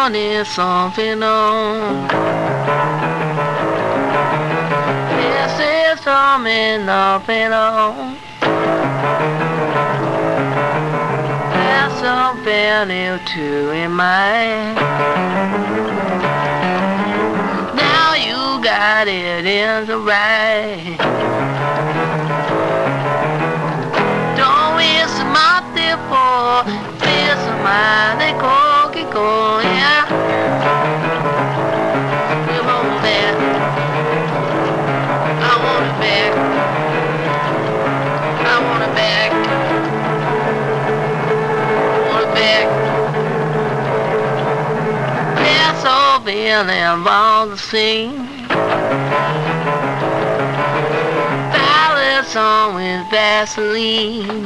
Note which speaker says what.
Speaker 1: is something on. This is something up and on. There's something new to in mind. Now you got it in the right. Don't waste my for this my they go get go, yeah. You want it back. I want it back. I want it back. I want it back. That's all been involved the scene. Ballads on with Vaseline.